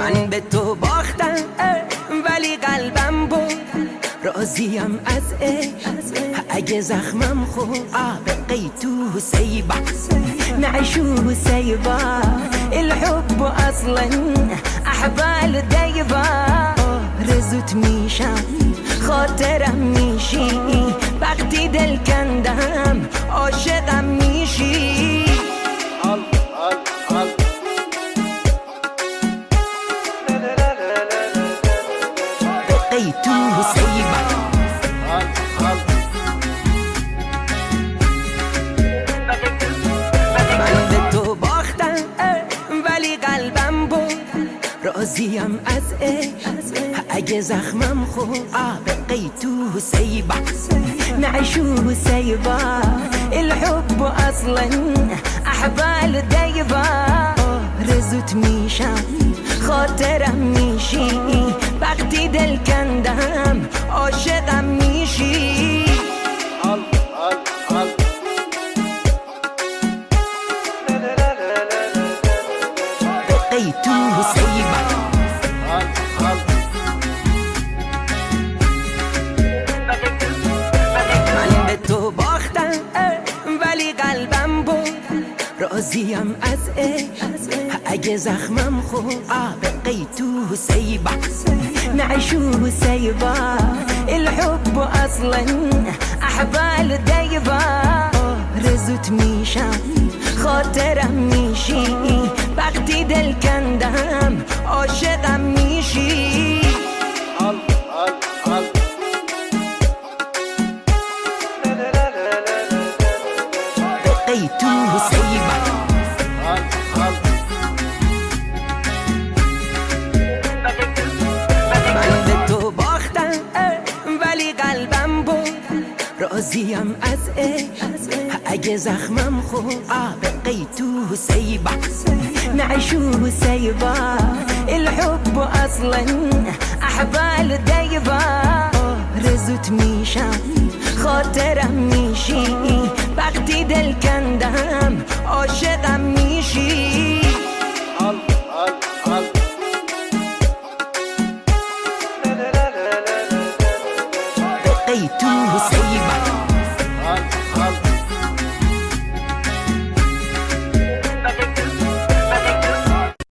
من به تو باختم ولی قلبم بود راضیم از عشق اگه زخمم خود بقيت سيبة نعيش سيبة الحب اصلا احبال دايبة رزوت میشم خاطرم میشی وقتی دل کندم عاشقم میشی بقيت سيبة من به تو باختم ولی قلبم بود راضیم از عشق اگه زخمم خود بقيت سيبة نعيش سيبة الحب اصلا احبال دايبة رزوت میشم خاطرم میشی وقتی دل کندم عاشقم میشی بقيت سيبة من به تو باختم ولی قلبم بود راضیم از عشق اگه زخمم خود بقيت سيبة نعيش سيبة الحب اصلا احبال دايبة رزوت میشم خاطرم میشی وقتی دل کندم عاشقم میشی بقيت سيبة من به تو باختم ولی قلبم بود راضیم از عشق اگه زخمم خود بقيت سيبة نعيش سيبة الحب اصلا احبال دايبة رزوت میشم خاطرم میشی وقتی دل کندم عاشقم میشی بقيت سيبة